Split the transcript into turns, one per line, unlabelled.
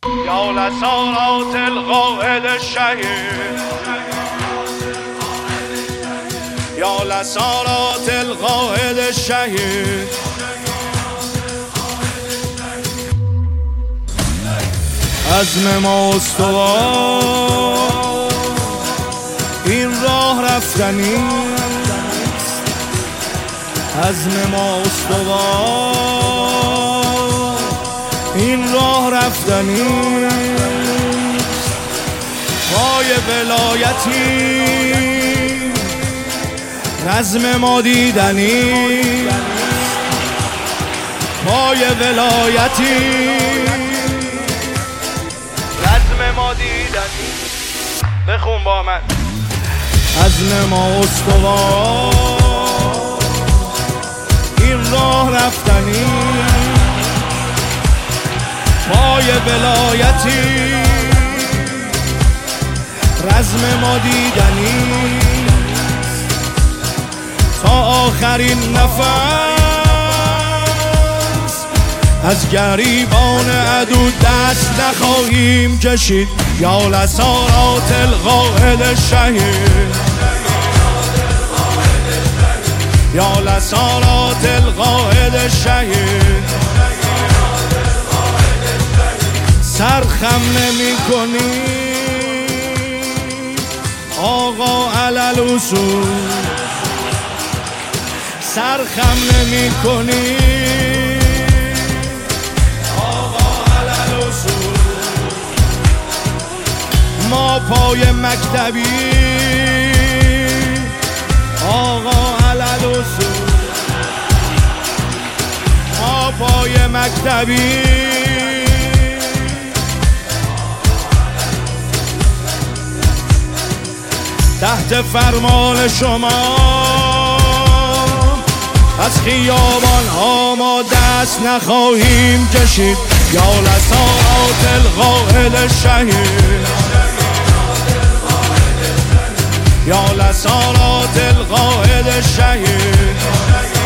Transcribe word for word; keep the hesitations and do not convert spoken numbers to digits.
یا لسانات القائد الشهید، یا لسانات القائد الشهید. عزم ما استوار، این راه رفتنی است. عزم ما استوار، این راه رفتنی است. پای ولایتی رزم ما دیدنی، پای ولایتی رزم ما دیدنی. بخون با من. عزم ما استوار، این راه رفتنی، پای ولایتی رزم ما دیدنی. تا آخرین نفس از گریبان عدو دست نخواهیم کشید. یا لسانات القائد الشهید، یا لسانات القائد الشهید. سرخم نمی کنی آقا علل اصول، سرخم نمی کنی آقا علل اصول. ما پای مکتبی آقا علل اصول، ما پای مکتبی تحت فرمان شما. از خیابان ها ما دست نخواهیم کشید. یا لسانات القائد الشهید، یا لسانات القائد الشهید.